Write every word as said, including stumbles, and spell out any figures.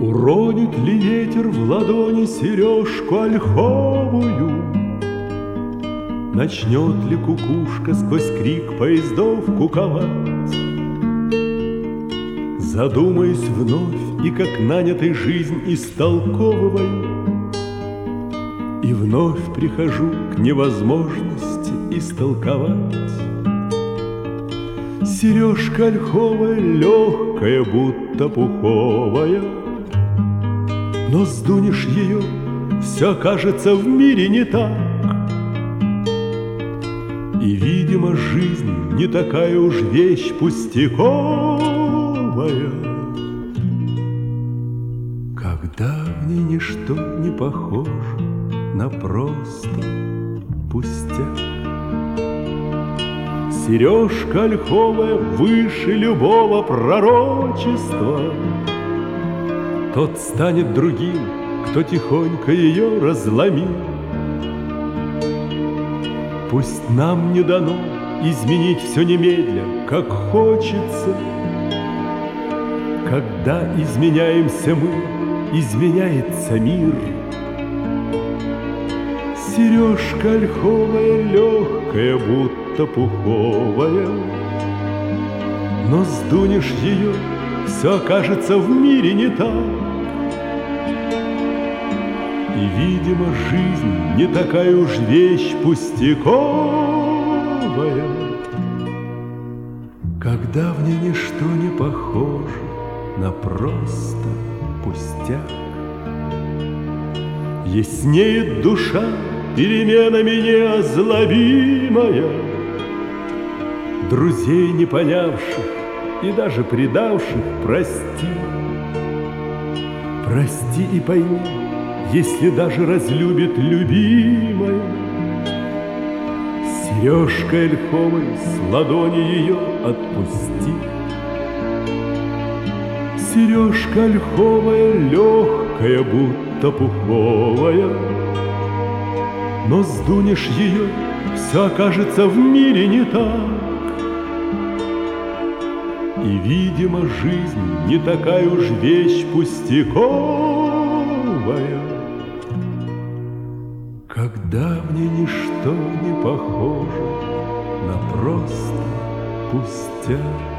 Уронит ли ветер в ладони сережку ольховую? Начнет ли кукушка сквозь крик поездов куковать? Задумаюсь вновь и как нанятый жизнь истолковываю, и вновь прихожу к невозможности истолковать. Сережка ольховая, легкая, будто пуховая, но сдунешь ее, все кажется в мире не так. И, видимо, жизнь не такая уж вещь пустяковая, когда в ней ничто не похоже на просто пустяк. Сережка ольховая выше любого пророчества. Тот станет другим, кто тихонько ее разломил. Пусть нам не дано изменить все немедля, как хочется. Когда изменяемся мы, изменяется мир. Сережка ольховая, легкая, будто пуховая, но сдунешь ее, все окажется в мире не так. И, видимо, жизнь не такая уж вещь пустяковая, когда в ней ничто не похоже на просто пустяк. Яснеет душа переменами неозлобимая, друзей не понявших и даже предавших прости. Прости и пойми, если даже разлюбит любимая. Сережкой ольховой с ладони ее отпусти. Сережка ольховая, легкая, будто пуховая, но сдунешь ее, все окажется в мире не так. И, видимо, жизнь не такая уж вещь пустяковая, когда в ней ничто не похоже на просто пустяк.